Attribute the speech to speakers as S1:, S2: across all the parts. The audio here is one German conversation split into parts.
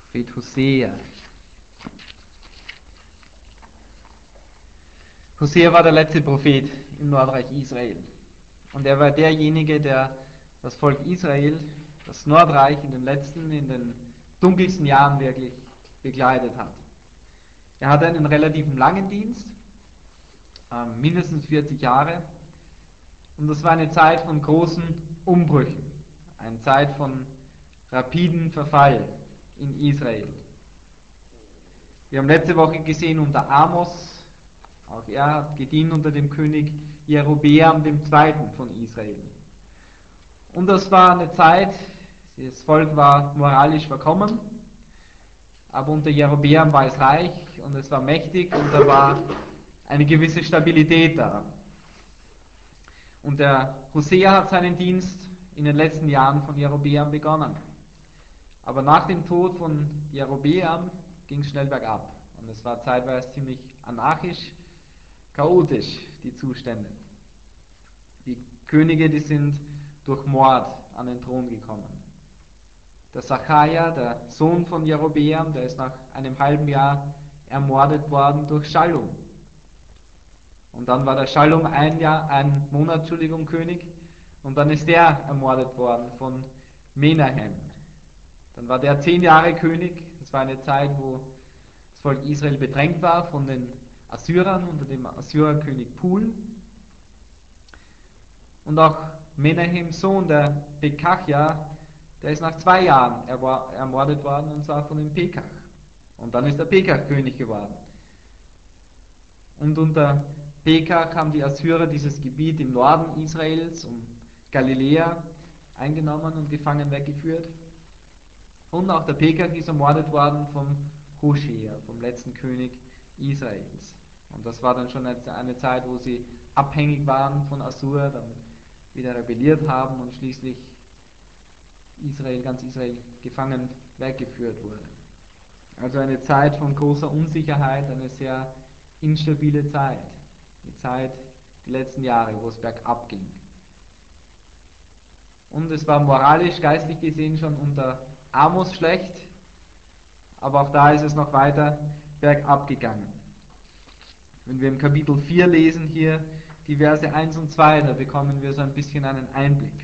S1: Prophet Hosea. Hosea war der letzte Prophet im Nordreich Israel. Und er war derjenige, der das Volk Israel, das Nordreich in den dunkelsten Jahren wirklich begleitet hat. Er hatte einen relativ langen Dienst, mindestens 40 Jahre. Und das war eine Zeit von großen Umbrüchen, eine Zeit von rapiden Verfall in Israel. Wir haben letzte Woche gesehen unter Amos, auch er hat gedient unter dem König Jerobeam II. Von Israel. Und das war eine Zeit, das Volk war moralisch verkommen, aber unter Jerobeam war es reich und es war mächtig und da war eine gewisse Stabilität da. Und der Hosea hat seinen Dienst in den letzten Jahren von Jerobeam begonnen. Aber nach dem Tod von Jerobeam ging es schnell bergab. Und es war zeitweise ziemlich anarchisch, chaotisch, die Zustände. Die Könige, die sind durch Mord an den Thron gekommen. Der Sacharja, der Sohn von Jerobeam, der ist nach einem halben Jahr ermordet worden durch Schallum. Und dann war der Schallum ein Monat, König, und dann ist der ermordet worden von Menahem. Dann war der 10 Jahre König. Das war eine Zeit, wo das Volk Israel bedrängt war von den Assyrern unter dem Assyrerkönig Pul. Und auch Menahems Sohn, der Pekachja, der ist nach 2 Jahren ermordet worden, und zwar von dem Pekach. Und dann ist der Pekach König geworden. Und unter Pekach haben die Assyrer dieses Gebiet im Norden Israels, um Galiläa, eingenommen und gefangen weggeführt. Und auch der Pekach ist ermordet worden vom Hoshea, vom letzten König Israels. Und das war dann schon eine Zeit, wo sie abhängig waren von Assur, dann wieder rebelliert haben und schließlich ganz Israel gefangen weggeführt wurde. Also eine Zeit von großer Unsicherheit, eine sehr instabile Zeit. Die letzten Jahre, wo es bergab ging. Und es war moralisch, geistlich gesehen schon unter Amos schlecht, aber auch da ist es noch weiter bergab gegangen. Wenn wir im Kapitel 4 lesen hier die Verse 1 und 2, da bekommen wir so ein bisschen einen Einblick.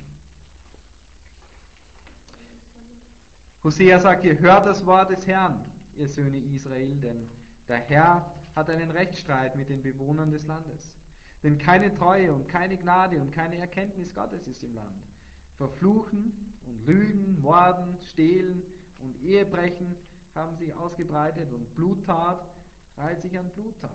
S1: Hosea sagt hier: Hört das Wort des Herrn, ihr Söhne Israel, denn der Herr hat einen Rechtsstreit mit den Bewohnern des Landes. Denn keine Treue und keine Gnade und keine Erkenntnis Gottes ist im Land. Verfluchen und Lügen, Morden, Stehlen und Ehebrechen haben sich ausgebreitet und Bluttat reiht sich an Bluttat.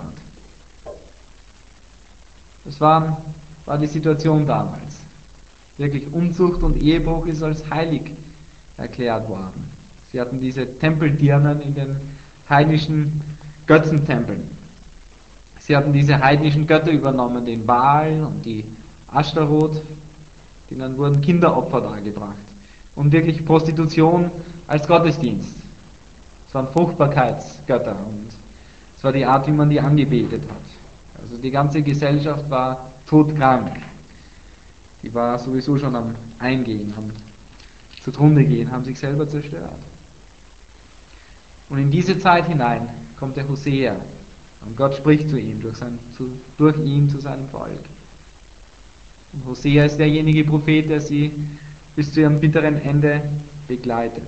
S1: Das war die Situation damals. Wirklich Unzucht und Ehebruch ist als heilig erklärt worden. Sie hatten diese Tempeldirnen in den heidnischen Götzentempeln. Sie hatten diese heidnischen Götter übernommen, den Baal und die Ashtaroth, denen wurden Kinderopfer dargebracht. Und wirklich Prostitution als Gottesdienst. Es waren Fruchtbarkeitsgötter und es war die Art, wie man die angebetet hat. Also die ganze Gesellschaft war todkrank. Die war sowieso schon am Eingehen, am zugrunde gehen, haben sich selber zerstört. Und in diese Zeit hinein kommt der Hosea und Gott spricht zu ihm, durch ihn zu seinem Volk. Und Hosea ist derjenige Prophet, der sie bis zu ihrem bitteren Ende begleitet.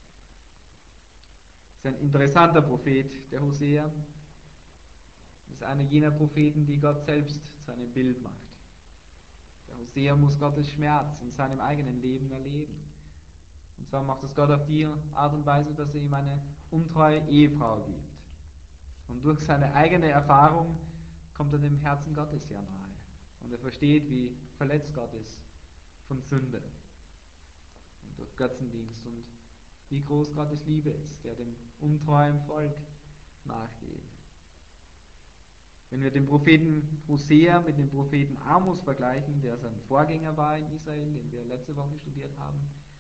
S1: Das ist ein interessanter Prophet, der Hosea. Das ist einer jener Propheten, die Gott selbst zu einem Bild macht. Der Hosea muss Gottes Schmerz in seinem eigenen Leben erleben. Und zwar macht es Gott auf die Art und Weise, dass er ihm eine untreue Ehefrau gibt. Und durch seine eigene Erfahrung kommt er dem Herzen Gottes ja nahe. Und er versteht, wie verletzt Gott ist von Sünde und durch Götzendienst und wie groß Gottes Liebe ist, der dem untreuen Volk nachgeht. Wenn wir den Propheten Hosea mit dem Propheten Amos vergleichen, der sein Vorgänger war in Israel, den wir letzte Woche studiert haben,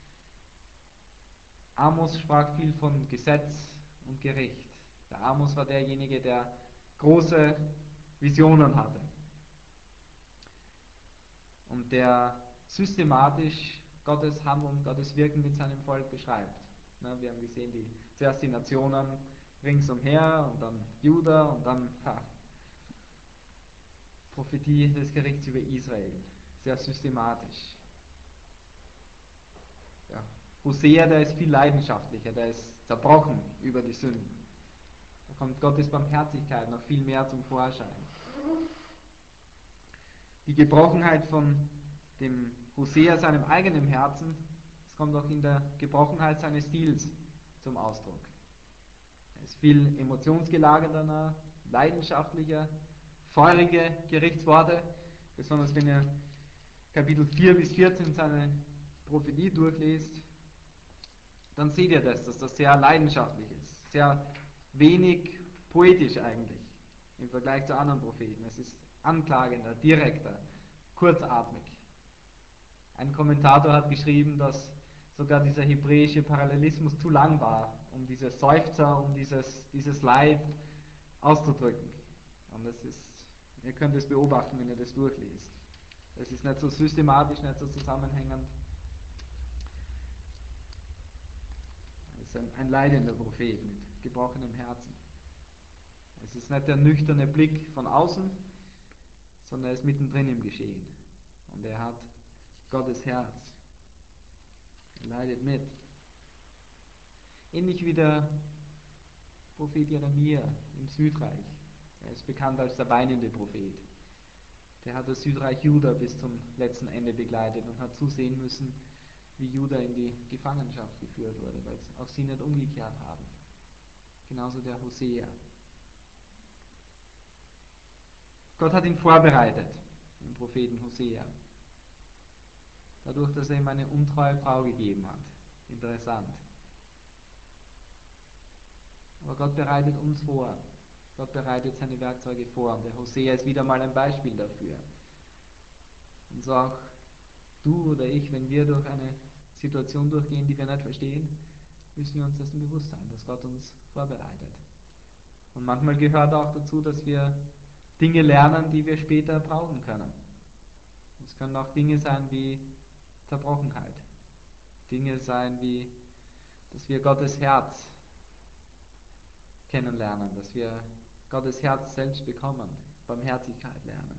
S1: Amos sprach viel von Gesetz und Gericht. Der Amos war derjenige, der große Visionen hatte und der systematisch Gottes Handeln, Gottes Wirken mit seinem Volk beschreibt. Na, wir haben gesehen, zuerst die Nationen ringsumher und dann Juda und dann Prophetie des Gerichts über Israel. Sehr systematisch. Ja. Hosea, der ist viel leidenschaftlicher, der ist zerbrochen über die Sünden. Da kommt Gottes Barmherzigkeit noch viel mehr zum Vorschein. Die Gebrochenheit von dem Hosea, seinem eigenen Herzen, das kommt auch in der Gebrochenheit seines Stils zum Ausdruck. Er ist viel emotionsgelagerter, leidenschaftlicher, feurige Gerichtsworte, besonders wenn ihr Kapitel 4 bis 14 seine Prophetie durchliest, dann seht ihr das, dass das sehr leidenschaftlich ist, sehr wenig poetisch eigentlich im Vergleich zu anderen Propheten. Es ist anklagender, direkter, kurzatmig. Ein Kommentator hat geschrieben, dass sogar dieser hebräische Parallelismus zu lang war, um diese Seufzer, um dieses Leid auszudrücken. Und das ist, ihr könnt es beobachten, wenn ihr das durchliest. Es ist nicht so systematisch, nicht so zusammenhängend. Es ist ein leidender Prophet mit gebrochenem Herzen. Es ist nicht der nüchterne Blick von außen, sondern er ist mittendrin im Geschehen. Und er hat Gottes Herz. Er leidet mit. Ähnlich wie der Prophet Jeremia im Südreich. Er ist bekannt als der weinende Prophet. Der hat das Südreich Juda bis zum letzten Ende begleitet und hat zusehen müssen, wie Juda in die Gefangenschaft geführt wurde, weil auch sie nicht umgekehrt haben. Genauso der Hosea. Gott hat ihn vorbereitet, den Propheten Hosea. Dadurch, dass er ihm eine untreue Frau gegeben hat. Interessant. Aber Gott bereitet uns vor. Gott bereitet seine Werkzeuge vor. Und der Hosea ist wieder mal ein Beispiel dafür. Und so auch du oder ich, wenn wir durch eine Situation durchgehen, die wir nicht verstehen, müssen wir uns dessen bewusst sein, dass Gott uns vorbereitet. Und manchmal gehört auch dazu, dass wir Dinge lernen, die wir später brauchen können. Es können auch Dinge sein wie Zerbrochenheit. Dinge sein wie, dass wir Gottes Herz kennenlernen, dass wir Gottes Herz selbst bekommen, Barmherzigkeit lernen.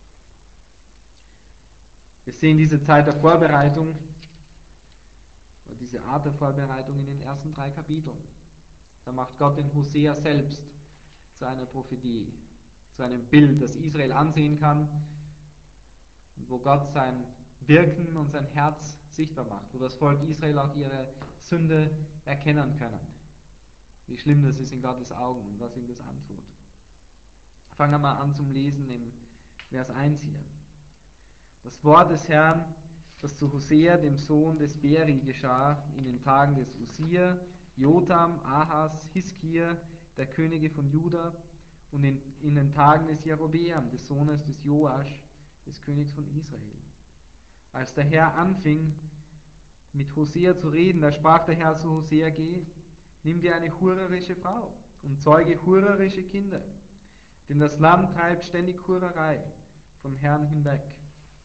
S1: Wir sehen diese Zeit der Vorbereitung, oder diese Art der Vorbereitung in den ersten 3 Kapiteln. Da macht Gott den Hosea selbst zu einer Prophetie, zu einem Bild, das Israel ansehen kann, wo Gott sein Wirken und sein Herz sichtbar macht, wo das Volk Israel auch ihre Sünde erkennen können. Wie schlimm das ist in Gottes Augen und was ihm das antut. Fangen wir mal an zum Lesen im Vers 1 hier. Das Wort des Herrn, das zu Hosea, dem Sohn des Beri, geschah in den Tagen des Usia, Jotam, Ahas, Hiskia, der Könige von Juda, und in den Tagen des Jerobeam, des Sohnes des Joasch, des Königs von Israel. Als der Herr anfing, mit Hosea zu reden, da sprach der Herr zu Hosea: Geh, nimm dir eine hurerische Frau und zeuge hurerische Kinder, denn das Land treibt ständig Hurerei vom Herrn hinweg.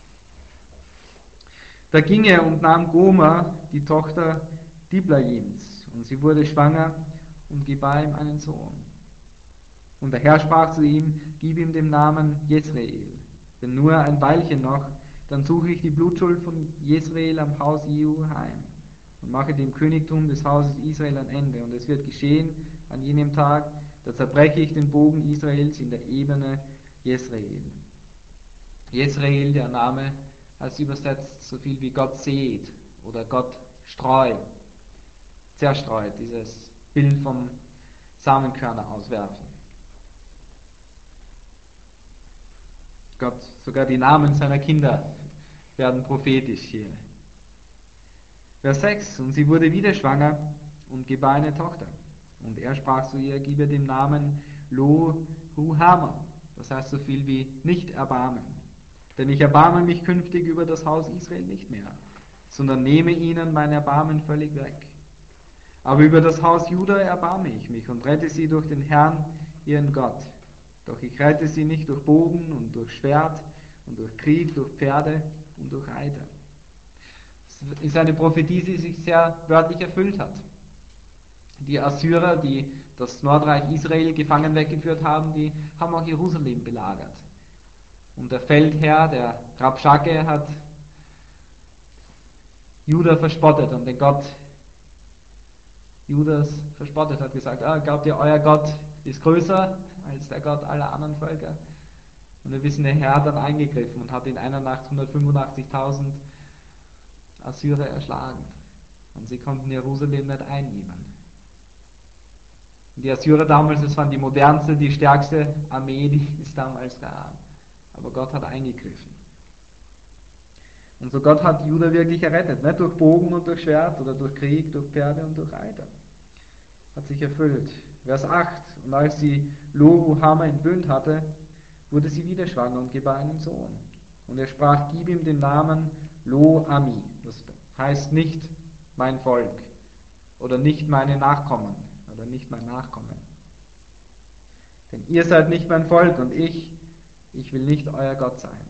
S1: Da ging er und nahm Gomer, die Tochter Diblaims, und sie wurde schwanger und gebar ihm einen Sohn. Und der Herr sprach zu ihm: Gib ihm den Namen Jezreel, denn nur ein Weilchen noch, dann suche ich die Blutschuld von Jezreel am Haus Jehu heim und mache dem Königtum des Hauses Israel ein Ende. Und es wird geschehen an jenem Tag, da zerbreche ich den Bogen Israels in der Ebene Jezreel. Jezreel, der Name, heißt übersetzt so viel wie Gott sät oder Gott streut, zerstreut, dieses Bild vom Samenkörner auswerfen. Gott, sogar die Namen seiner Kinder werden prophetisch hier. Vers 6: Und sie wurde wieder schwanger und gebar eine Tochter. Und er sprach zu ihr: Gib ihr den Namen Lo Ruhama, das heißt so viel wie nicht erbarmen. Denn ich erbarme mich künftig über das Haus Israel nicht mehr, sondern nehme ihnen mein Erbarmen völlig weg. Aber über das Haus Juda erbarme ich mich und rette sie durch den Herrn, ihren Gott. Doch ich rette sie nicht durch Bogen und durch Schwert und durch Krieg, durch Pferde und durch Reiter. Das ist eine Prophetie, die sich sehr wörtlich erfüllt hat. Die Assyrer, die das Nordreich Israel gefangen weggeführt haben, die haben auch Jerusalem belagert. Und der Feldherr, der Rabschake, hat Juda verspottet und den Gott Judas verspottet, hat gesagt, glaubt ihr, euer Gott ist größer als der Gott aller anderen Völker? Und wir wissen, der Herr hat dann eingegriffen und hat in einer Nacht 185.000 Assyrer erschlagen. Und sie konnten Jerusalem nicht einnehmen. Und die Assyrer damals, das waren die modernste, die stärkste Armee, die es damals gab. Aber Gott hat eingegriffen. Und so Gott hat Juda wirklich errettet. Nicht durch Bogen und durch Schwert oder durch Krieg, durch Pferde und durch Reiter. Hat sich erfüllt. Vers 8. Und als sie Lo-Ruhamah entwöhnt hatte, wurde sie wieder schwanger und gebar einen Sohn. Und er sprach, gib ihm den Namen Lo-Ami. Das heißt nicht mein Volk oder nicht meine Nachkommen oder nicht mein Nachkommen. Denn ihr seid nicht mein Volk und ich will nicht euer Gott sein.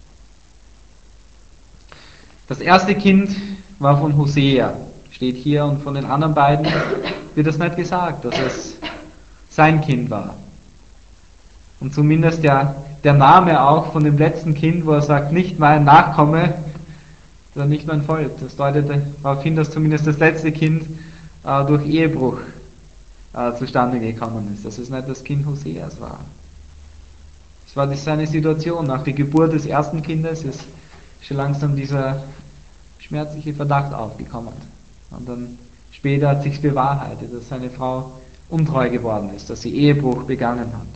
S1: Das erste Kind war von Hosea, steht hier, und von den anderen beiden wird es nicht gesagt, dass es sein Kind war. Und zumindest der Name auch von dem letzten Kind, wo er sagt, nicht mein Nachkomme oder nicht mein Volk, das deutet darauf hin, dass zumindest das letzte Kind durch Ehebruch zustande gekommen ist, dass es nicht das Kind Hoseas war. Es war seine Situation. Nach der Geburt des ersten Kindes ist schon langsam dieser schmerzliche Verdacht aufgekommen. Und dann später hat sich bewahrheitet, dass seine Frau untreu geworden ist, dass sie Ehebruch begangen hat.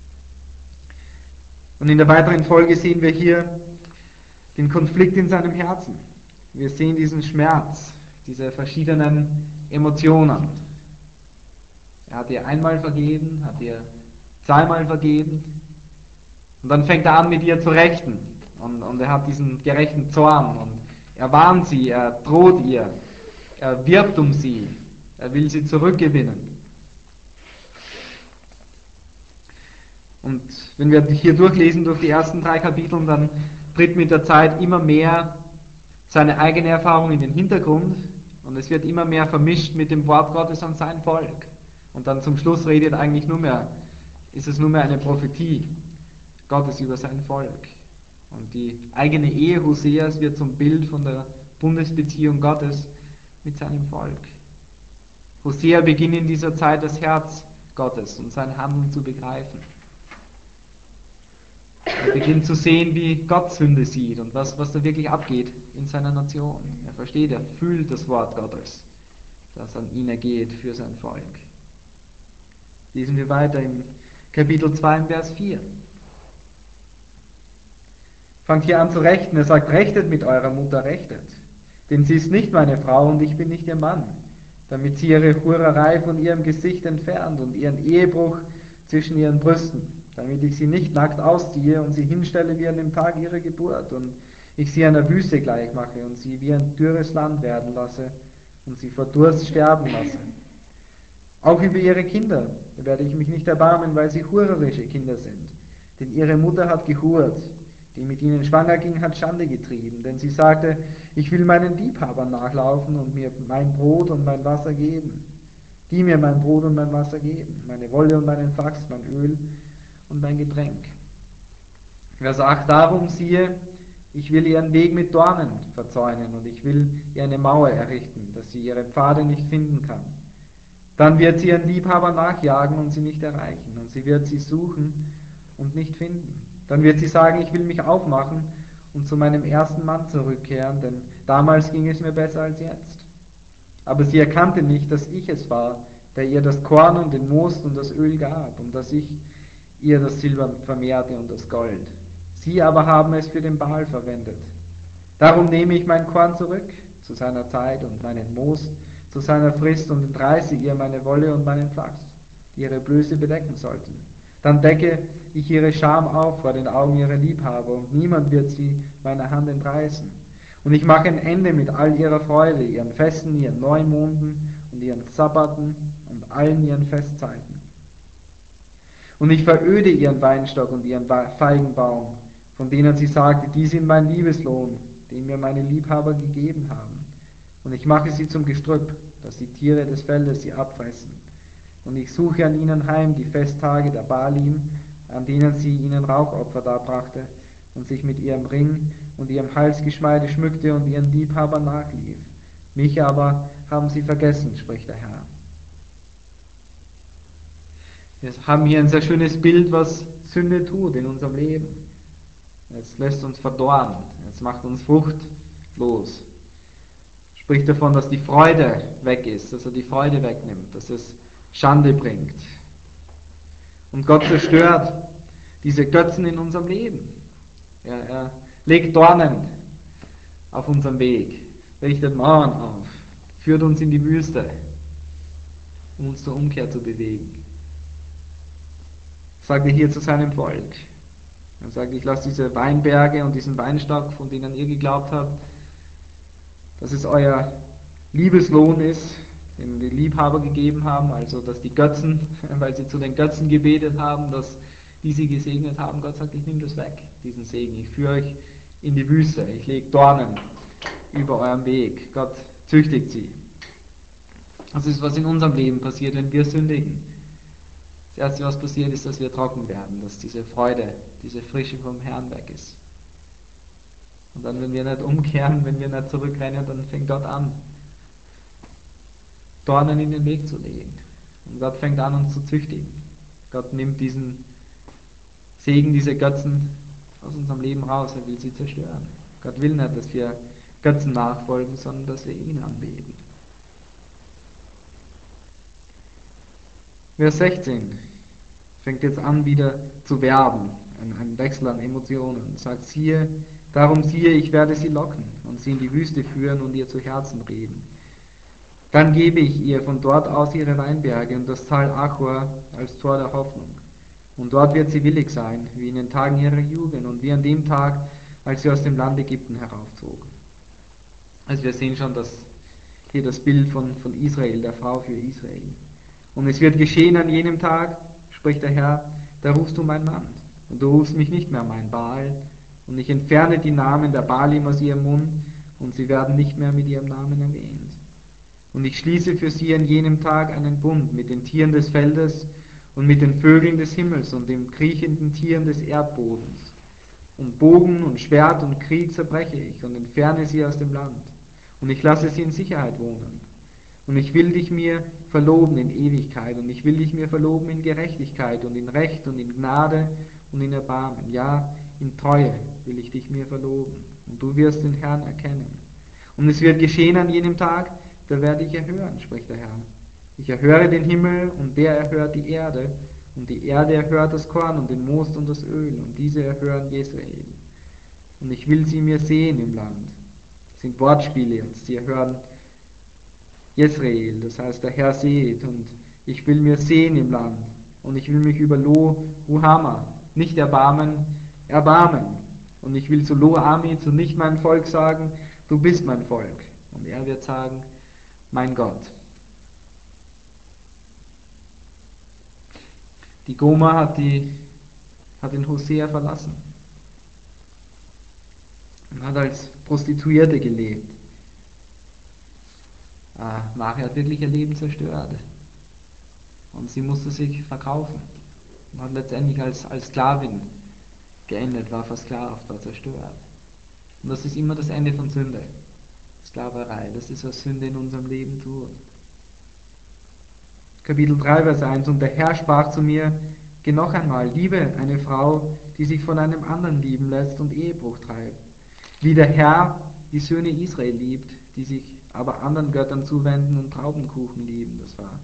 S1: Und in der weiteren Folge sehen wir hier den Konflikt in seinem Herzen. Wir sehen diesen Schmerz, diese verschiedenen Emotionen. Er hat ihr einmal vergeben, hat ihr zweimal vergeben, und dann fängt er an, mit ihr zu rechten. Und er hat diesen gerechten Zorn und er warnt sie, er droht ihr, er wirbt um sie, er will sie zurückgewinnen. Und wenn wir hier durchlesen durch die ersten 3 Kapitel, dann tritt mit der Zeit immer mehr seine eigene Erfahrung in den Hintergrund und es wird immer mehr vermischt mit dem Wort Gottes an sein Volk. Und dann zum Schluss ist es nur mehr eine Prophetie Gottes über sein Volk. Und die eigene Ehe Hoseas wird zum Bild von der Bundesbeziehung Gottes mit seinem Volk. Hosea beginnt in dieser Zeit das Herz Gottes und sein Handeln zu begreifen. Er beginnt zu sehen, wie Gott Sünde sieht und was da wirklich abgeht in seiner Nation. Er versteht, er fühlt das Wort Gottes, das an ihn ergeht für sein Volk. Lesen wir weiter im Kapitel 2 im Vers 4. Fangt hier an zu rechten. Er sagt, rechtet mit eurer Mutter, rechtet. Denn sie ist nicht meine Frau und ich bin nicht ihr Mann, damit sie ihre Hurerei von ihrem Gesicht entfernt und ihren Ehebruch zwischen ihren Brüsten, damit ich sie nicht nackt ausziehe und sie hinstelle wie an dem Tag ihrer Geburt und ich sie einer Wüste gleich mache und sie wie ein dürres Land werden lasse und sie vor Durst sterben lasse. Auch über ihre Kinder werde ich mich nicht erbarmen, weil sie hurerische Kinder sind. Denn ihre Mutter hat gehurt, die mit ihnen schwanger ging, hat Schande getrieben. Denn sie sagte, ich will meinen Liebhabern nachlaufen und mir mein Brot und mein Wasser geben. Die mir mein Brot und mein Wasser geben, meine Wolle und meinen Flachs, mein Öl und mein Getränk. Vers 8, darum siehe, ich will ihren Weg mit Dornen verzäunen und ich will ihr eine Mauer errichten, dass sie ihre Pfade nicht finden kann. Dann wird sie ihren Liebhaber nachjagen und sie nicht erreichen und sie wird sie suchen und nicht finden. Dann wird sie sagen, ich will mich aufmachen und zu meinem ersten Mann zurückkehren, denn damals ging es mir besser als jetzt. Aber sie erkannte nicht, dass ich es war, der ihr das Korn und den Most und das Öl gab und dass ich ihr das Silber vermehrte und das Gold. Sie aber haben es für den Baal verwendet. Darum nehme ich mein Korn zurück zu seiner Zeit und meinen Most zu seiner Frist und entreiße ihr meine Wolle und meinen Flachs, die ihre Blöße bedecken sollten. Dann decke ich ihre Scham auf vor den Augen ihrer Liebhaber und niemand wird sie meiner Hand entreißen. Und ich mache ein Ende mit all ihrer Freude, ihren Festen, ihren Neumonden und ihren Sabbaten und allen ihren Festzeiten. Und ich veröde ihren Weinstock und ihren Feigenbaum, von denen sie sagte, die sind mein Liebeslohn, den mir meine Liebhaber gegeben haben. Und ich mache sie zum Gestrüpp, dass die Tiere des Feldes sie abfressen. Und ich suche an ihnen heim die Festtage der Baalim, an denen sie ihnen Rauchopfer darbrachte und sich mit ihrem Ring und ihrem Halsgeschmeide schmückte und ihren Liebhabern nachlief. Mich aber haben sie vergessen, spricht der Herr. Wir haben hier ein sehr schönes Bild, was Sünde tut in unserem Leben. Es lässt uns verdorren, es macht uns fruchtlos. Spricht davon, dass die Freude weg ist, dass er die Freude wegnimmt, dass es Schande bringt. Und Gott zerstört diese Götzen in unserem Leben. Er legt Dornen auf unserem Weg, richtet Mauern auf, führt uns in die Wüste, um uns zur Umkehr zu bewegen. Sagt er hier zu seinem Volk. Er sagt, ich lasse diese Weinberge und diesen Weinstock, von denen ihr geglaubt habt, dass es euer Liebeslohn ist, den die Liebhaber gegeben haben, also dass die Götzen, weil sie zu den Götzen gebetet haben, dass die sie gesegnet haben. Gott sagt, ich nehme das weg, diesen Segen. Ich führe euch in die Wüste. Ich lege Dornen über eurem Weg. Gott züchtigt sie. Das ist, was in unserem Leben passiert, wenn wir sündigen. Das Erste, was passiert, ist, dass wir trocken werden, dass diese Freude, diese Frische vom Herrn weg ist. Und dann, wenn wir nicht umkehren, wenn wir nicht zurückrennen, dann fängt Gott an, Dornen in den Weg zu legen. Und Gott fängt an, uns zu züchtigen. Gott nimmt diesen Segen, diese Götzen aus unserem Leben raus. Er will sie zerstören. Gott will nicht, dass wir Götzen nachfolgen, sondern dass wir ihn anbeten. Vers 16 fängt jetzt an, wieder zu werben, ein Wechsel an Emotionen. Sagt, darum siehe, ich werde sie locken und sie in die Wüste führen und ihr zu Herzen reden. Dann gebe ich ihr von dort aus ihre Weinberge und das Tal Achor als Tor der Hoffnung. Und dort wird sie willig sein, wie in den Tagen ihrer Jugend und wie an dem Tag, als sie aus dem Land Ägypten heraufzogen. Also wir sehen schon, dass hier das Bild von Israel, der Frau für Israel. Und es wird geschehen an jenem Tag, spricht der Herr, da rufst du mein Mann und du rufst mich nicht mehr mein Baal und ich entferne die Namen der Baalim aus ihrem Mund und sie werden nicht mehr mit ihrem Namen erwähnt. Und ich schließe für sie an jenem Tag einen Bund mit den Tieren des Feldes und mit den Vögeln des Himmels und den kriechenden Tieren des Erdbodens. Und Bogen und Schwert und Krieg zerbreche ich und entferne sie aus dem Land. Und ich lasse sie in Sicherheit wohnen. Und ich will dich mir verloben in Ewigkeit und ich will dich mir verloben in Gerechtigkeit und in Recht und in Gnade und in Erbarmen. Ja, in Treue will ich dich mir verloben und du wirst den Herrn erkennen. Und es wird geschehen an jenem Tag, da werde ich erhören, spricht der Herr. Ich erhöre den Himmel und der erhört die Erde und die Erde erhört das Korn und den Most und das Öl und diese erhören Jesrael. Und ich will sie mir sehen im Land. Das sind Wortspiele jetzt, sie erhören Jesrael, das heißt der Herr seht und ich will mir sehen im Land und ich will mich über Lo Ruhama nicht erbarmen, erbarmen. Und ich will zu Lo Ami, zu nicht mein Volk sagen, du bist mein Volk. Und er wird sagen, mein Gott. Die Goma hat den Hosea verlassen und hat als Prostituierte gelebt. Mari hat wirklich ihr Leben zerstört. Und sie musste sich verkaufen. Und hat letztendlich als Sklavin geendet, war versklavt, war zerstört. Und das ist immer das Ende von Sünde. Sklaverei, das ist, was Sünde in unserem Leben tut. Kapitel 3, Vers 1. Und der Herr sprach zu mir, geh noch einmal, liebe eine Frau, die sich von einem anderen lieben lässt und Ehebruch treibt. Wie der Herr die Söhne Israel liebt, die sich aber anderen Göttern zuwenden und Traubenkuchen lieben. Das war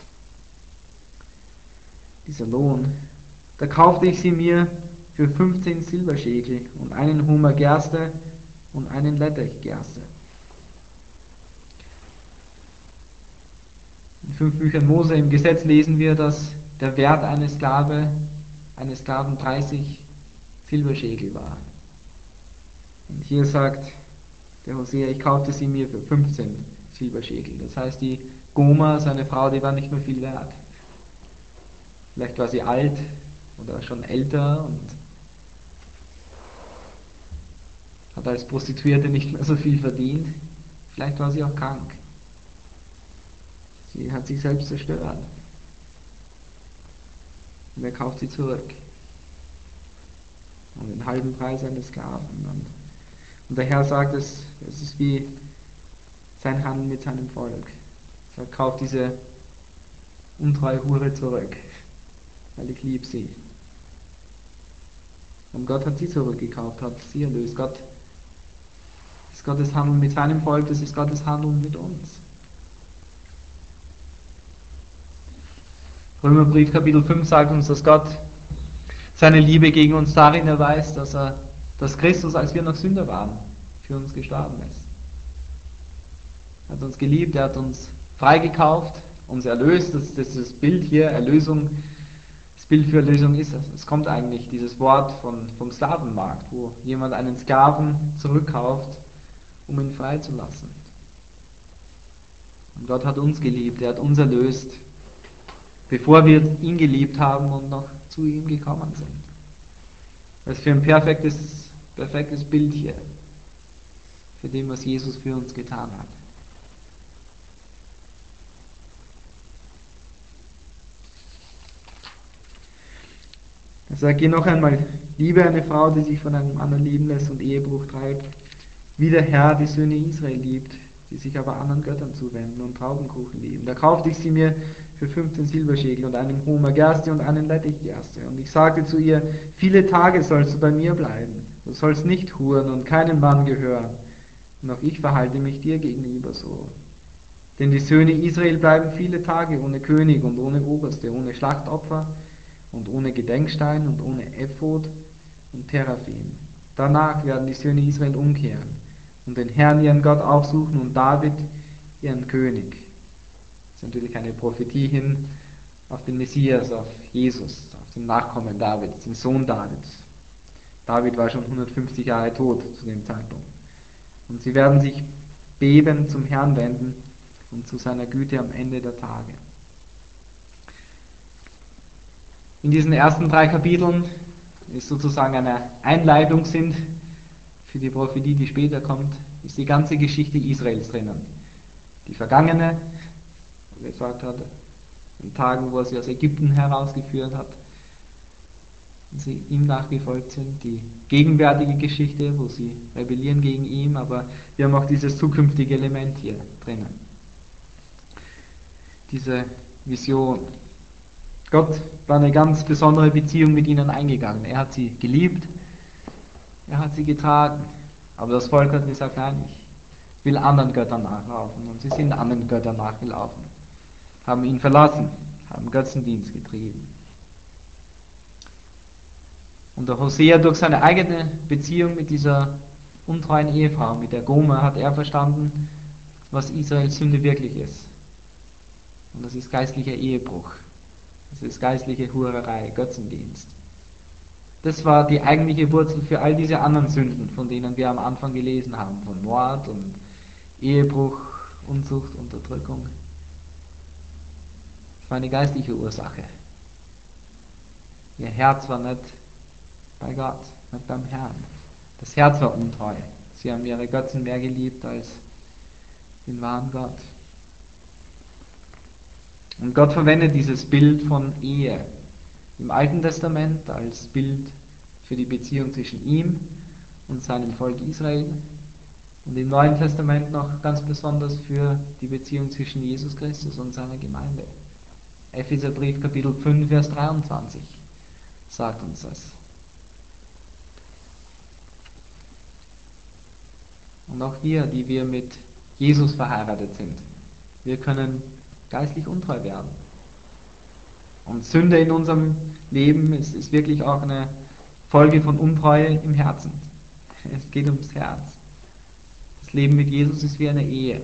S1: dieser Lohn. Da kaufte ich sie mir für 15 Silberschekel und einen Hummer Gerste und einen Lettich Gerste. In 5 Büchern Mose im Gesetz lesen wir, dass der Wert eines Sklaven 30 Silberschekel war. Und hier sagt der Hosea, ich kaufte sie mir für 15 Silberschekel. Das heißt, die Goma, seine Frau, die war nicht mehr viel wert. Vielleicht war sie alt oder schon älter und hat als Prostituierte nicht mehr so viel verdient. Vielleicht war sie auch krank. Sie hat sich selbst zerstört. Und er kauft sie zurück. Und den halben Preis eines Sklaven. Und der Herr sagt, es ist wie sein Handel mit seinem Volk. Er kauft diese untreue Hure zurück, weil ich liebe sie. Und Gott hat sie zurückgekauft, hat sie erlöst. Gott ist Gottes Handeln mit seinem Volk, das ist Gottes Handeln mit uns. Römerbrief Kapitel 5 sagt uns, dass Gott seine Liebe gegen uns darin erweist, dass Christus, als wir noch Sünder waren, für uns gestorben ist. Er hat uns geliebt, er hat uns freigekauft, uns erlöst. Das ist das Bild hier, Erlösung. Das Bild für Erlösung ist, es kommt eigentlich dieses Wort vom Sklavenmarkt, wo jemand einen Sklaven zurückkauft, um ihn freizulassen. Und Gott hat uns geliebt, er hat uns erlöst, bevor wir ihn geliebt haben und noch zu ihm gekommen sind. Das ist für ein perfektes Bild hier, für dem, was Jesus für uns getan hat. Er sagt hier noch einmal, liebe eine Frau, die sich von einem anderen lieben lässt und Ehebruch treibt, wie der Herr die Söhne Israel liebt, die sich aber anderen Göttern zuwenden und Traubenkuchen lieben. Da kaufte ich sie mir für 15 Silberschäkel und einen Homer Gerste und einen Lettich Gerste. Und ich sagte zu ihr, viele Tage sollst du bei mir bleiben. Du sollst nicht huren und keinem Mann gehören. Und auch ich verhalte mich dir gegenüber so. Denn die Söhne Israel bleiben viele Tage ohne König und ohne Oberste, ohne Schlachtopfer und ohne Gedenkstein und ohne Ephod und Teraphim. Danach werden die Söhne Israel umkehren und den Herrn ihren Gott aufsuchen und David ihren König. Das ist natürlich eine Prophetie hin auf den Messias, auf Jesus, auf den Nachkommen Davids, den Sohn Davids. David war schon 150 Jahre tot zu dem Zeitpunkt. Und sie werden sich bebend zum Herrn wenden und zu seiner Güte am Ende der Tage. In diesen ersten 3 Kapiteln ist sozusagen eine Einleitung sind für die Prophetie, die später kommt, ist die ganze Geschichte Israels drinnen. Die vergangene, wie er gesagt hat, in Tagen, wo er sie aus Ägypten herausgeführt hat, und sie ihm nachgefolgt sind, die gegenwärtige Geschichte, wo sie rebellieren gegen ihn, aber wir haben auch dieses zukünftige Element hier drinnen. Diese Vision. Gott war eine ganz besondere Beziehung mit ihnen eingegangen. Er hat sie geliebt, er hat sie getragen. Aber das Volk hat gesagt, nein, ich will anderen Göttern nachlaufen. Und sie sind anderen Göttern nachgelaufen, haben ihn verlassen, haben Götzendienst getrieben. Und der Hosea durch seine eigene Beziehung mit dieser untreuen Ehefrau, mit der Gomer, hat er verstanden, was Israels Sünde wirklich ist. Und das ist geistlicher Ehebruch. Das ist geistliche Hurerei, Götzendienst. Das war die eigentliche Wurzel für all diese anderen Sünden, von denen wir am Anfang gelesen haben, von Mord und Ehebruch, Unzucht, Unterdrückung. Das war eine geistliche Ursache. Ihr Herz war nicht bei Gott, nicht beim Herrn. Das Herz war untreu. Sie haben ihre Götzen mehr geliebt als den wahren Gott. Und Gott verwendet dieses Bild von Ehe im Alten Testament als Bild für die Beziehung zwischen ihm und seinem Volk Israel und im Neuen Testament noch ganz besonders für die Beziehung zwischen Jesus Christus und seiner Gemeinde. Epheserbrief Kapitel 5, Vers 23 sagt uns das. Und auch wir, die wir mit Jesus verheiratet sind, wir können geistlich untreu werden. Und Sünde in unserem Leben ist wirklich auch eine Folge von Untreue im Herzen. Es geht ums Herz. Das Leben mit Jesus ist wie eine Ehe.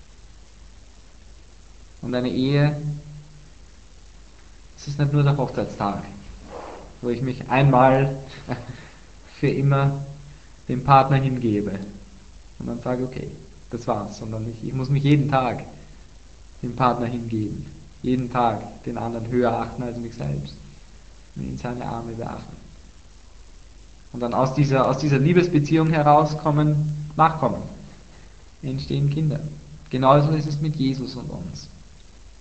S1: Und eine Ehe, es ist nicht nur der Hochzeitstag, wo ich mich einmal für immer dem Partner hingebe und dann sage, okay, das war's, sondern ich muss mich jeden Tag dem Partner hingeben, jeden Tag den anderen höher achten als mich selbst und ihn in seine Arme werfen. Und dann aus dieser Liebesbeziehung heraus kommen Nachkommen, entstehen Kinder. Genauso ist es mit Jesus und uns.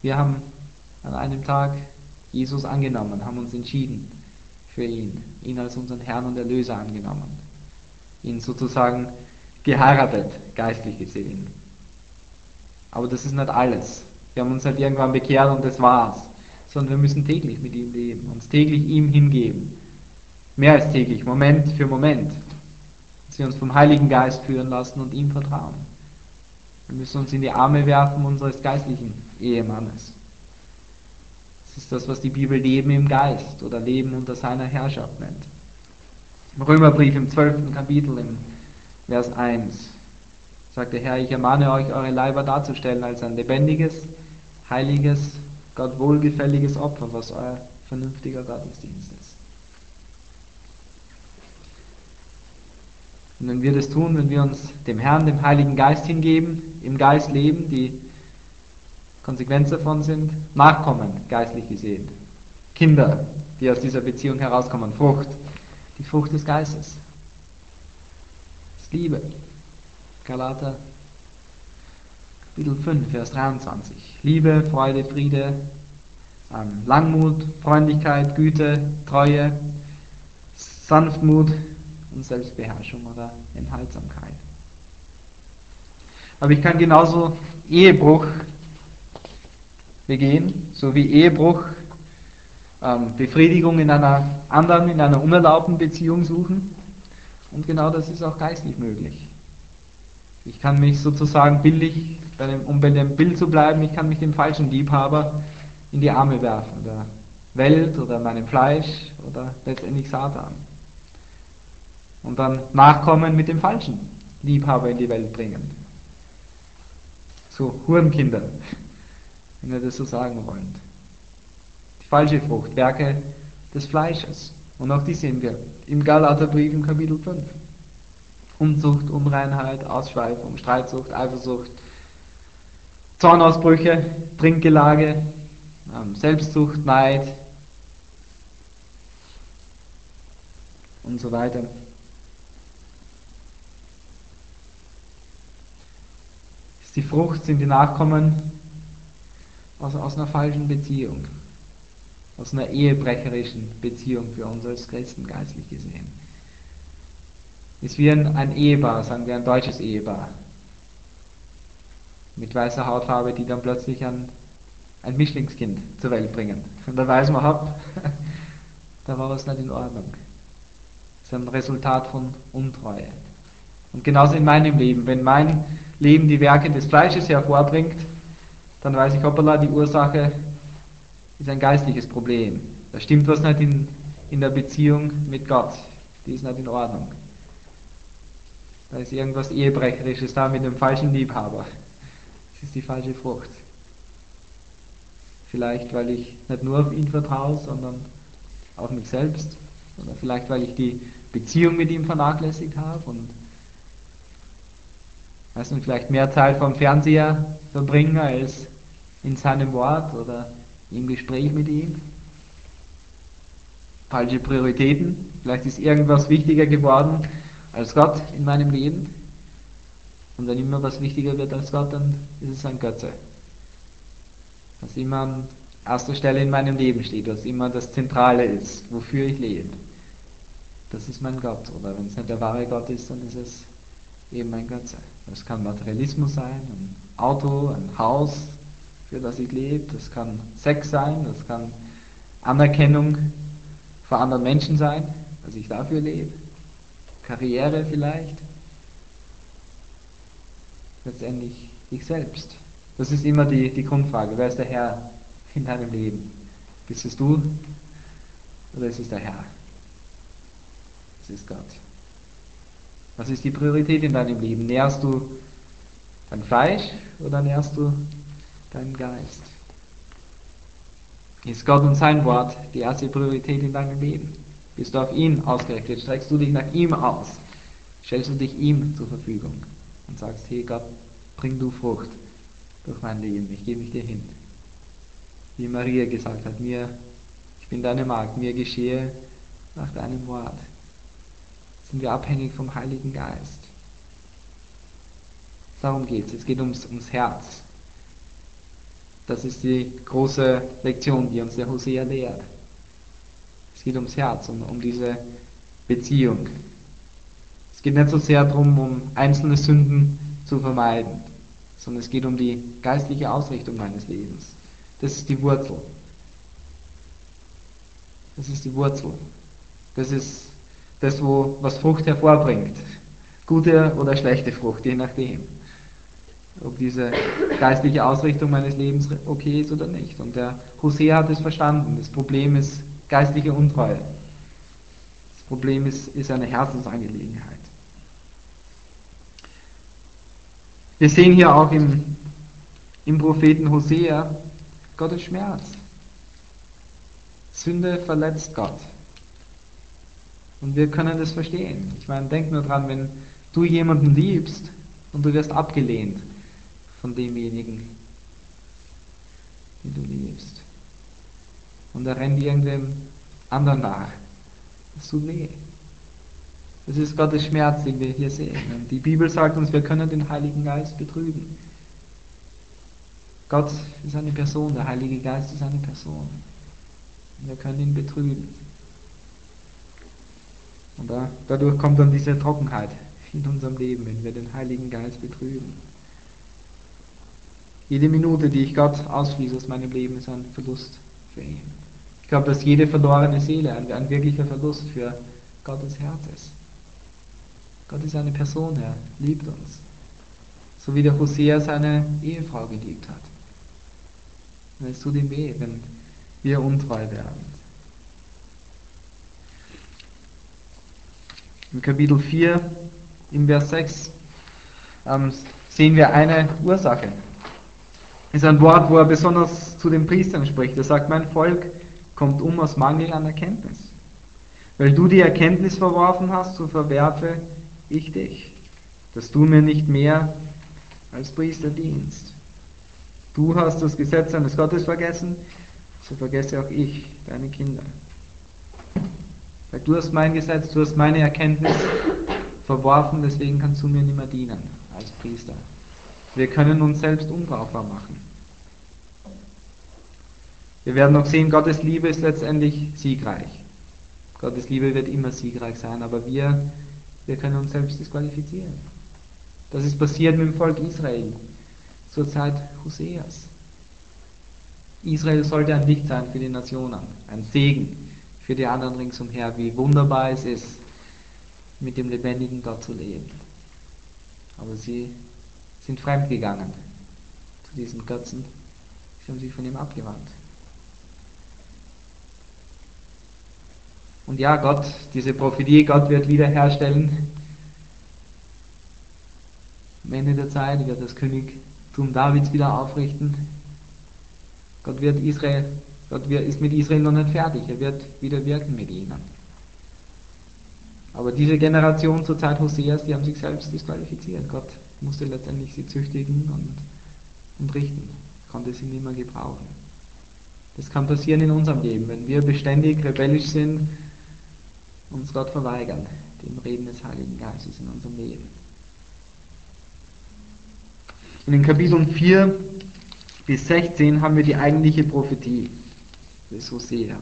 S1: Wir haben an einem Tag Jesus angenommen, haben uns entschieden für ihn als unseren Herrn und Erlöser angenommen, ihn sozusagen geheiratet, geistlich gesehen. Aber das ist nicht alles. Wir haben uns halt irgendwann bekehrt und das war's. Sondern wir müssen täglich mit ihm leben, uns täglich ihm hingeben. Mehr als täglich, Moment für Moment. Dass wir uns vom Heiligen Geist führen lassen und ihm vertrauen. Wir müssen uns in die Arme werfen unseres geistlichen Ehemannes. Das ist das, was die Bibel Leben im Geist oder Leben unter seiner Herrschaft nennt. Im Römerbrief im 12. Kapitel, im Vers 1, sagt der Herr, ich ermahne euch, eure Leiber darzustellen als ein lebendiges, heiliges, Gott wohlgefälliges Opfer, was euer vernünftiger Gottesdienst ist. Und wenn wir das tun, wenn wir uns dem Herrn, dem Heiligen Geist hingeben, im Geist leben, die Konsequenz davon sind Nachkommen, geistlich gesehen. Kinder, die aus dieser Beziehung herauskommen. Frucht, die Frucht des Geistes. Das ist Liebe. Galater Kapitel 5, Vers 23. Liebe, Freude, Friede, Langmut, Freundlichkeit, Güte, Treue, Sanftmut und Selbstbeherrschung oder Enthaltsamkeit. Aber ich kann genauso Ehebruch begehen, so wie Ehebruch Befriedigung in einer anderen, in einer unerlaubten Beziehung suchen. Und genau das ist auch geistlich möglich. Ich kann mich sozusagen bildlich, um bei dem Bild zu bleiben, ich kann mich dem falschen Liebhaber in die Arme werfen, der Welt oder meinem Fleisch oder letztendlich Satan. Und dann Nachkommen mit dem falschen Liebhaber in die Welt bringen. So Hurenkinder, wenn wir das so sagen wollen. Die falsche Frucht, Werke des Fleisches. Und auch die sehen wir im Galaterbrief im Kapitel 5. Unzucht, Unreinheit, Ausschweifung, Streitsucht, Eifersucht, Zornausbrüche, Trinkgelage, Selbstsucht, Neid und so weiter. Die Frucht sind die Nachkommen aus einer falschen Beziehung, aus einer ehebrecherischen Beziehung für uns als Christen geistlich gesehen. Ist wie ein Ehepaar, sagen wir ein deutsches Ehepaar, mit weißer Hautfarbe, die dann plötzlich ein Mischlingskind zur Welt bringen. Und da weiß man, hopp, da war was nicht in Ordnung. Das ist ein Resultat von Untreue. Und genauso in meinem Leben, wenn mein Leben die Werke des Fleisches hervorbringt, dann weiß ich, hoppala, die Ursache ist ein geistliches Problem. Da stimmt was nicht in der Beziehung mit Gott. Die ist nicht in Ordnung. Da ist irgendwas Ehebrecherisches da mit dem falschen Liebhaber. Das ist die falsche Frucht. Vielleicht, weil ich nicht nur auf ihn vertraue, sondern auf mich selbst. Oder vielleicht, weil ich die Beziehung mit ihm vernachlässigt habe und vielleicht mehr Zeit vom Fernseher verbringe als in seinem Wort oder im Gespräch mit ihm. Falsche Prioritäten. Vielleicht ist irgendwas wichtiger geworden als Gott in meinem Leben. Und wenn immer was wichtiger wird als Gott, dann ist es ein Götze. Was immer an erster Stelle in meinem Leben steht, was immer das Zentrale ist, wofür ich lebe. Das ist mein Gott. Oder wenn es nicht der wahre Gott ist, dann ist es eben ein Götze. Das kann Materialismus sein, ein Auto, ein Haus, für das ich lebe. Das kann Sex sein, das kann Anerkennung vor anderen Menschen sein, dass ich dafür lebe. Karriere vielleicht. Letztendlich ich selbst. Das ist immer die Grundfrage. Wer ist der Herr in deinem Leben? Bist es du oder ist es der Herr? Es ist Gott. Was ist die Priorität in deinem Leben? Nährst du dein Fleisch oder nährst du deinen Geist? Ist Gott und sein Wort die erste Priorität in deinem Leben? Bist du auf ihn ausgerichtet? Streckst du dich nach ihm aus? Stellst du dich ihm zur Verfügung und sagst, hey Gott, bring du Frucht durch mein Leben, ich gebe mich dir hin. Wie Maria gesagt hat, ich bin deine Magd, mir geschehe nach deinem Wort. Sind wir abhängig vom Heiligen Geist. Darum geht es. Es geht ums Herz. Das ist die große Lektion, die uns der Hosea lehrt. Es geht ums Herz, um diese Beziehung. Es geht nicht so sehr darum, um einzelne Sünden zu vermeiden, sondern es geht um die geistliche Ausrichtung meines Lebens. Das ist die Wurzel. Das ist die Wurzel. Das ist das, was Frucht hervorbringt. Gute oder schlechte Frucht, je nachdem. Ob diese geistliche Ausrichtung meines Lebens okay ist oder nicht. Und der Hosea hat es verstanden. Das Problem ist geistliche Untreue. Das Problem ist eine Herzensangelegenheit. Wir sehen hier auch im Propheten Hosea Gottes Schmerz. Sünde verletzt Gott. Und wir können das verstehen. Ich meine, denk nur dran, wenn du jemanden liebst und du wirst abgelehnt von demjenigen, den du liebst. Und er rennt irgendwem anderen nach. Das tut weh. Das ist Gottes Schmerz, den wir hier sehen. Und die Bibel sagt uns, wir können den Heiligen Geist betrügen. Gott ist eine Person, der Heilige Geist ist eine Person. Und wir können ihn betrügen. Und dadurch kommt dann diese Trockenheit in unserem Leben, wenn wir den Heiligen Geist betrügen. Jede Minute, die ich Gott ausschließe aus meinem Leben, ist ein Verlust für ihn. Ich glaube, dass jede verlorene Seele ein wirklicher Verlust für Gottes Herz ist. Gott ist eine Person, er liebt uns. So wie der Hosea seine Ehefrau geliebt hat. Und es tut ihm weh, wenn wir untreu werden. Im Kapitel 4, im Vers 6, sehen wir eine Ursache. Es ist ein Wort, wo er besonders zu den Priestern spricht. Er sagt, mein Volk kommt aus Mangel an Erkenntnis. Weil du die Erkenntnis verworfen hast, so verwerfe ich dich, dass du mir nicht mehr als Priester dienst. Du hast das Gesetz deines Gottes vergessen, so vergesse auch ich deine Kinder. Weil du hast mein Gesetz, du hast meine Erkenntnis verworfen, deswegen kannst du mir nicht mehr dienen als Priester. Wir können uns selbst unbrauchbar machen. Wir werden noch sehen, Gottes Liebe ist letztendlich siegreich. Gottes Liebe wird immer siegreich sein, aber wir können uns selbst disqualifizieren. Das ist passiert mit dem Volk Israel zur Zeit Hoseas. Israel sollte ein Licht sein für die Nationen, ein Segen für die anderen ringsumher, wie wunderbar es ist, mit dem lebendigen Gott zu leben. Aber sie sind fremdgegangen zu diesen Götzen, sie haben sich von ihm abgewandt. Und ja, Gott, diese Prophetie, Gott wird wiederherstellen. Am Ende der Zeit wird das Königtum Davids wieder aufrichten. Gott ist mit Israel noch nicht fertig, er wird wieder wirken mit ihnen. Aber diese Generation zur Zeit Hoseas, die haben sich selbst disqualifiziert. Gott musste letztendlich sie züchtigen und richten, konnte sie nicht mehr gebrauchen. Das kann passieren in unserem Leben, wenn wir beständig rebellisch sind, uns Gott verweigern, dem Reden des Heiligen Geistes in unserem Leben. In den Kapiteln 4 bis 16 haben wir die eigentliche Prophetie des Hosea.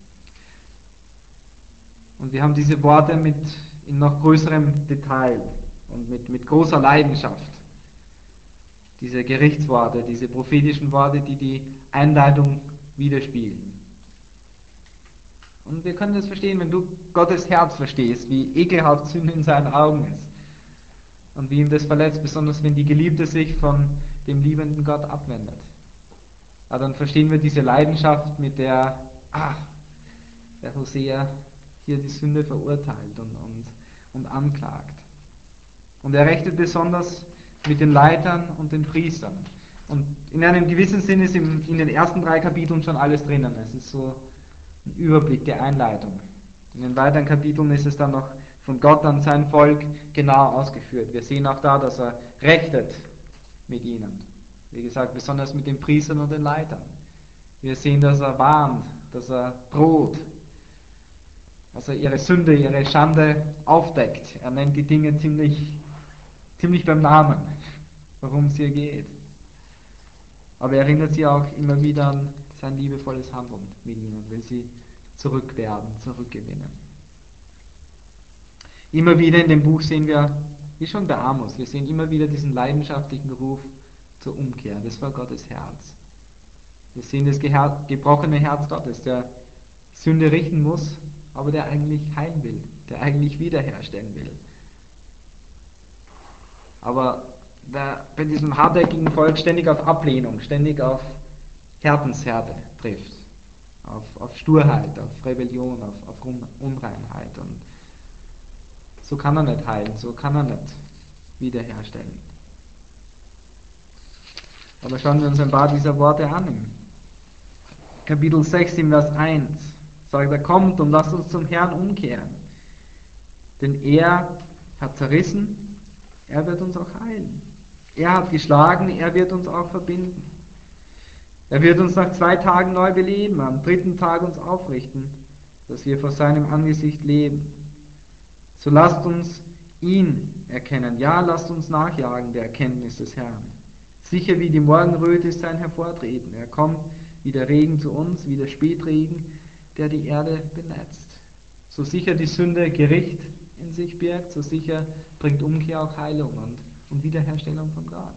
S1: Und wir haben diese Worte in noch größerem Detail und mit großer Leidenschaft. Diese Gerichtsworte, diese prophetischen Worte, die die Einleitung widerspiegeln. Und wir können das verstehen, wenn du Gottes Herz verstehst, wie ekelhaft Sünde in seinen Augen ist. Und wie ihm das verletzt, besonders wenn die Geliebte sich von dem liebenden Gott abwendet. Aber dann verstehen wir diese Leidenschaft, mit der der Hosea hier die Sünde verurteilt und anklagt. Und er rechnet besonders mit den Leitern und den Priestern. Und in einem gewissen Sinn ist in den ersten 3 Kapiteln schon alles drinnen. Es ist so ein Überblick der Einleitung. In den weiteren Kapiteln ist es dann noch von Gott an sein Volk genau ausgeführt. Wir sehen auch da, dass er rechtet mit ihnen. Wie gesagt, besonders mit den Priestern und den Leitern. Wir sehen, dass er warnt, dass er droht, dass er ihre Sünde, ihre Schande aufdeckt. Er nennt die Dinge ziemlich beim Namen, worum es hier geht. Aber er erinnert sie auch immer wieder an sein liebevolles Handeln mit ihnen und will sie zurückwerben, zurückgewinnen. Immer wieder in dem Buch sehen wir, wie schon bei Amos, wir sehen immer wieder diesen leidenschaftlichen Ruf zur Umkehr. Das war Gottes Herz. Wir sehen das gebrochene Herz Gottes, der Sünde richten muss, aber der eigentlich heilen will, der eigentlich wiederherstellen will. Aber der bei diesem hartnäckigen Volk ständig auf Ablehnung, ständig auf Herzenshärte trifft, auf Sturheit, auf Rebellion, auf Unreinheit. Und so kann er nicht heilen, so kann er nicht wiederherstellen. Aber schauen wir uns ein paar dieser Worte an. Im Kapitel 6, im Vers 1 sagt er, kommt und lasst uns zum Herrn umkehren. Denn er hat zerrissen, er wird uns auch heilen. Er hat geschlagen, er wird uns auch verbinden. Er wird uns nach 2 Tagen neu beleben, am 3. Tag uns aufrichten, dass wir vor seinem Angesicht leben. So lasst uns ihn erkennen, ja, lasst uns nachjagen der Erkenntnis des Herrn. Sicher wie die Morgenröte ist sein Hervortreten. Er kommt wie der Regen zu uns, wie der Spätregen, der die Erde benetzt. So sicher die Sünde Gericht in sich birgt, so sicher bringt Umkehr auch Heilung und Wiederherstellung von Gott.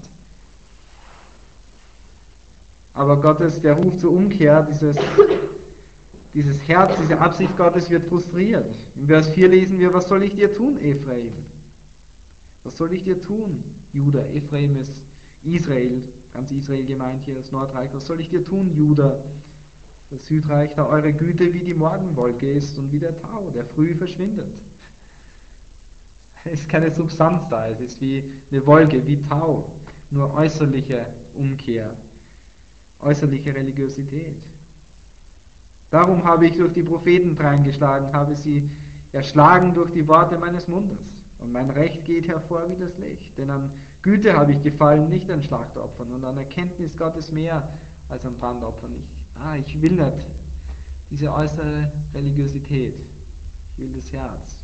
S1: Aber Gottes, der Ruf zur Umkehr, dieses Herz, diese Absicht Gottes wird frustriert. Im Vers 4 lesen wir, was soll ich dir tun, Ephraim? Was soll ich dir tun, Juda? Ephraim ist Israel, ganz Israel gemeint hier, das Nordreich. Was soll ich dir tun, Juda? Das Südreich, da eure Güte wie die Morgenwolke ist und wie der Tau, der früh verschwindet. Es ist keine Substanz da, es ist wie eine Wolke, wie Tau, nur äußerliche Umkehr, äußerliche Religiosität. Darum habe ich durch die Propheten dreingeschlagen, habe sie erschlagen durch die Worte meines Mundes. Und mein Recht geht hervor wie das Licht. Denn an Güte habe ich gefallen, nicht an Schlachtopfern, und an Erkenntnis Gottes mehr als an Brandopfern. Ich will nicht diese äußere Religiosität. Ich will das Herz.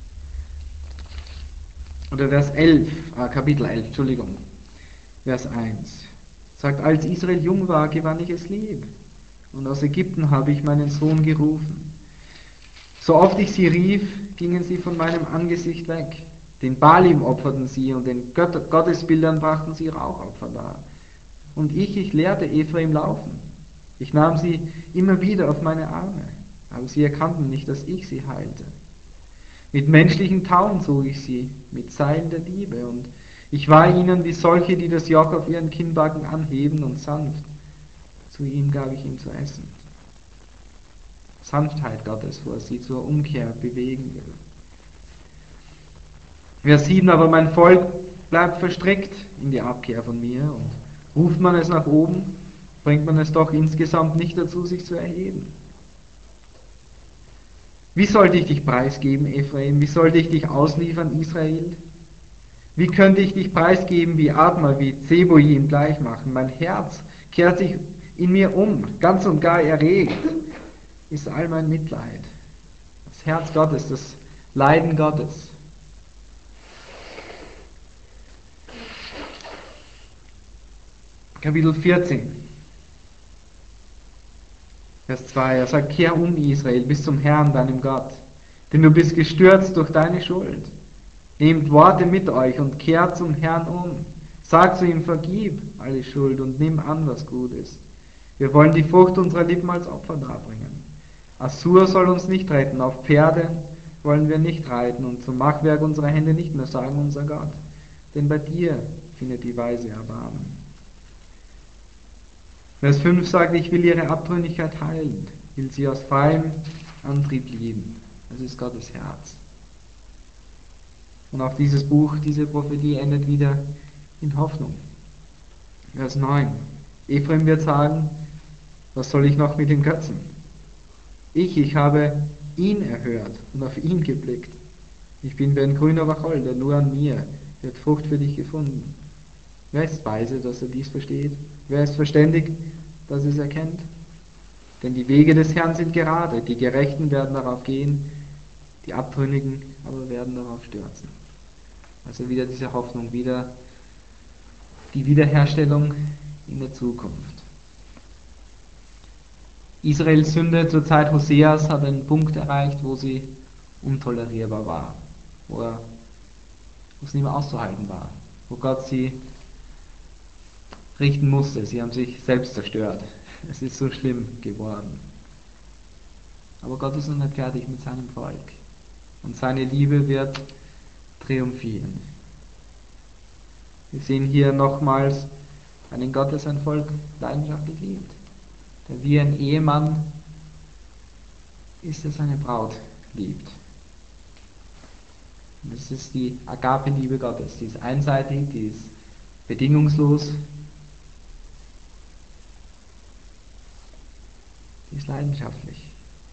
S1: Oder Kapitel 11, Entschuldigung, Vers 1. Sagt, als Israel jung war, gewann ich es lieb. Und aus Ägypten habe ich meinen Sohn gerufen. So oft ich sie rief, gingen sie von meinem Angesicht weg. Den Baalim opferten sie und den Gottesbildern brachten sie Rauchopfer dar. Und ich lehrte Ephraim laufen. Ich nahm sie immer wieder auf meine Arme, aber sie erkannten nicht, dass ich sie heilte. Mit menschlichen Tauen zog ich sie, mit Seilen der Liebe, und ich war ihnen wie solche, die das Joch auf ihren Kinnbacken anheben, und sanft. Zu ihm gab ich ihm zu essen. Sanftheit Gottes, wo er sie zur Umkehr bewegen will. Vers 7, aber mein Volk bleibt verstrickt in die Abkehr von mir, und ruft man es nach oben, bringt man es doch insgesamt nicht dazu, sich zu erheben. Wie sollte ich dich preisgeben, Ephraim? Wie sollte ich dich ausliefern, Israel? Wie könnte ich dich preisgeben wie Adma, wie Zeboim gleich machen? Mein Herz kehrt sich in mir um, ganz und gar erregt ist all mein Mitleid. Das Herz Gottes, das Leiden Gottes. Kapitel 14, Vers 2, er sagt, kehr um, Israel, bis zum Herrn, deinem Gott, denn du bist gestürzt durch deine Schuld. Nehmt Worte mit euch und kehrt zum Herrn um. Sagt zu ihm, vergib alle Schuld und nimm an, was gut ist. Wir wollen die Frucht unserer Lippen als Opfer darbringen. Assur soll uns nicht retten, auf Pferde wollen wir nicht reiten und zum Machwerk unserer Hände nicht mehr sagen, unser Gott. Denn bei dir findet die Weise Erbarmen. Vers 5 sagt, ich will ihre Abtrünnigkeit heilen, will sie aus freiem Antrieb lieben. Das ist Gottes Herz. Und auch dieses Buch, diese Prophetie endet wieder in Hoffnung. Vers 9. Ephraim wird sagen, was soll ich noch mit den Götzen? Ich habe ihn erhört und auf ihn geblickt. Ich bin wie ein grüner Wacholder, nur an mir wird Frucht für dich gefunden. Wer ist weise, dass er dies versteht? Wer ist verständig, dass er es erkennt? Denn die Wege des Herrn sind gerade, die Gerechten werden darauf gehen, die Abtrünnigen aber werden darauf stürzen. Also wieder diese Hoffnung, wieder die Wiederherstellung in der Zukunft. Israels Sünde zur Zeit Hoseas hat einen Punkt erreicht, wo sie untolerierbar war, wo es nicht mehr auszuhalten war, wo Gott sie richten musste. Sie haben sich selbst zerstört. Es ist so schlimm geworden. Aber Gott ist noch nicht fertig mit seinem Volk. Und seine Liebe wird triumphieren. Wir sehen hier nochmals einen Gott, der sein Volk leidenschaftlich liebt. Der wie ein Ehemann ist, der seine Braut liebt. Und das ist die Agape-Liebe Gottes. Die ist einseitig, die ist bedingungslos, die ist leidenschaftlich.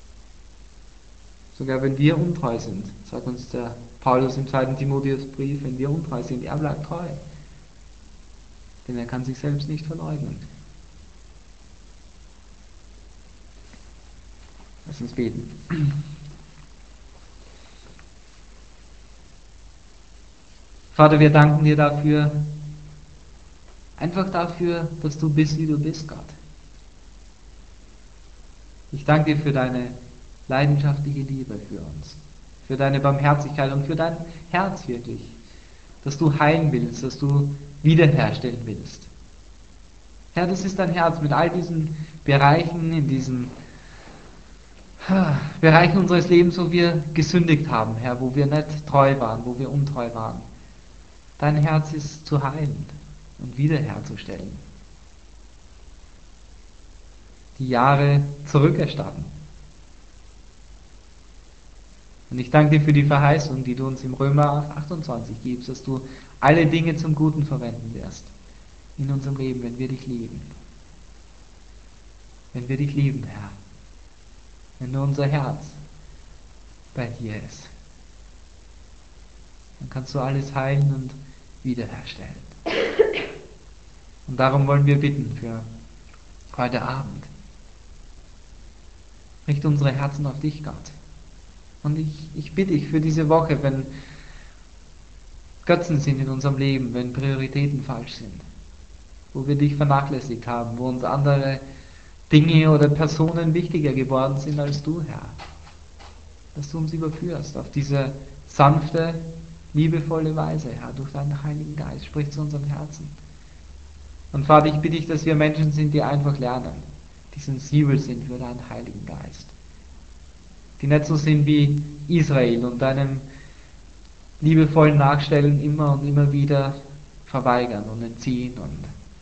S1: Sogar wenn wir untreu sind, sagt uns der Paulus im 2. Timotheusbrief, wenn wir untreu sind, er bleibt treu. Denn er kann sich selbst nicht verleugnen. Lass uns beten. Vater, wir danken dir dafür, einfach dafür, dass du bist, wie du bist, Gott. Ich danke dir für deine leidenschaftliche Liebe für uns, für deine Barmherzigkeit und für dein Herz wirklich, dass du heilen willst, dass du wiederherstellen willst. Herr, das ist dein Herz mit all diesen Bereichen, in diesen Bereichen unseres Lebens, wo wir gesündigt haben, Herr, wo wir nicht treu waren, wo wir untreu waren. Dein Herz ist zu heilen und wiederherzustellen. Die Jahre zurückerstatten. Und ich danke dir für die Verheißung, die du uns im Römer 28 gibst, dass du alle Dinge zum Guten verwenden wirst in unserem Leben, wenn wir dich lieben. Wenn wir dich lieben, Herr. Wenn nur unser Herz bei dir ist, dann kannst du alles heilen und wiederherstellen. Und darum wollen wir bitten für heute Abend. Richte unsere Herzen auf dich, Gott. Und ich bitte dich für diese Woche, wenn Götzen sind in unserem Leben, wenn Prioritäten falsch sind, wo wir dich vernachlässigt haben, wo uns andere Dinge oder Personen wichtiger geworden sind als du, Herr. Dass du uns überführst auf diese sanfte, liebevolle Weise, Herr, durch deinen Heiligen Geist. Sprich zu unserem Herzen. Und Vater, ich bitte dich, dass wir Menschen sind, die einfach lernen, die sensibel sind für deinen Heiligen Geist. Die nicht so sind wie Israel und deinem liebevollen Nachstellen immer und immer wieder verweigern und entziehen und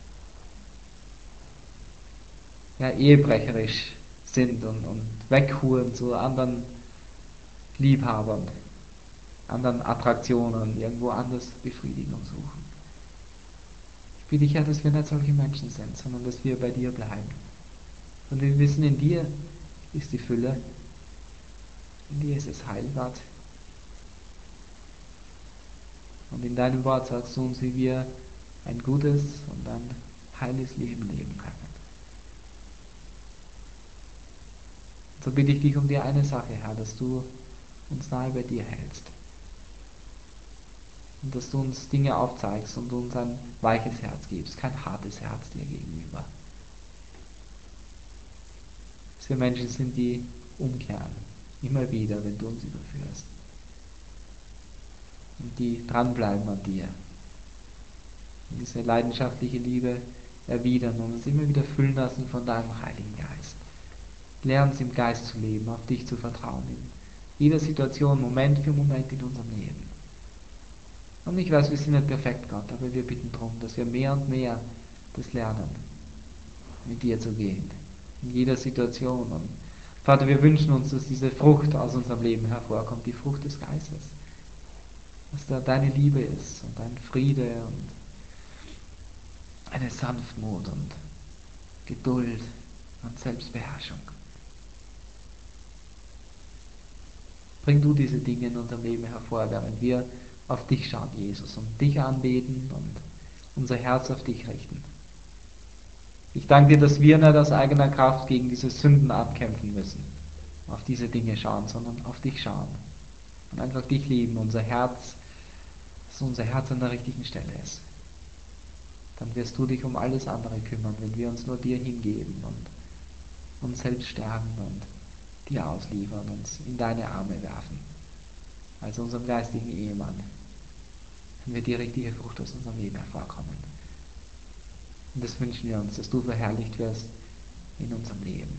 S1: ja, ehebrecherisch sind und weghuren zu anderen Liebhabern, anderen Attraktionen, irgendwo anders Befriedigung suchen. Ich bitte dich, Herr, dass wir nicht solche Menschen sind, sondern dass wir bei dir bleiben. Und wir wissen, in dir ist die Fülle, in dir ist es Heil, Gott. Und in deinem Wort sagst du uns, wie wir ein gutes und ein heiles Leben leben können. So bitte ich dich um die eine Sache, Herr, dass du uns nahe bei dir hältst. Und dass du uns Dinge aufzeigst und uns ein weiches Herz gibst, kein hartes Herz dir gegenüber. Dass wir Menschen sind, die umkehren, immer wieder, wenn du uns überführst. Und die dranbleiben an dir. Und diese leidenschaftliche Liebe erwidern und uns immer wieder füllen lassen von deinem Heiligen Geist. Lern uns im Geist zu leben, auf dich zu vertrauen, in jeder Situation, Moment für Moment in unserem Leben. Und ich weiß, wir sind nicht perfekt, Gott, aber wir bitten darum, dass wir mehr und mehr das lernen, mit dir zu gehen, in jeder Situation. Und Vater, wir wünschen uns, dass diese Frucht aus unserem Leben hervorkommt, die Frucht des Geistes. Dass da deine Liebe ist und dein Friede und eine Sanftmut und Geduld und Selbstbeherrschung. Bring du diese Dinge in unserem Leben hervor, während wir auf dich schauen, Jesus, und dich anbeten und unser Herz auf dich richten. Ich danke dir, dass wir nicht aus eigener Kraft gegen diese Sünden abkämpfen müssen, auf diese Dinge schauen, sondern auf dich schauen und einfach dich lieben, dass unser Herz an der richtigen Stelle ist. dann wirst du dich um alles andere kümmern, wenn wir uns nur dir hingeben und uns selbst sterben und dir ausliefern, uns in deine Arme werfen, als unserem geistigen Ehemann, wenn wir die richtige Frucht aus unserem Leben hervorkommen. Und das wünschen wir uns, dass du verherrlicht wirst in unserem Leben.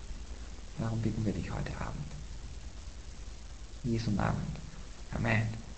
S1: Darum bitten wir dich heute Abend. In Jesu Namen. Amen.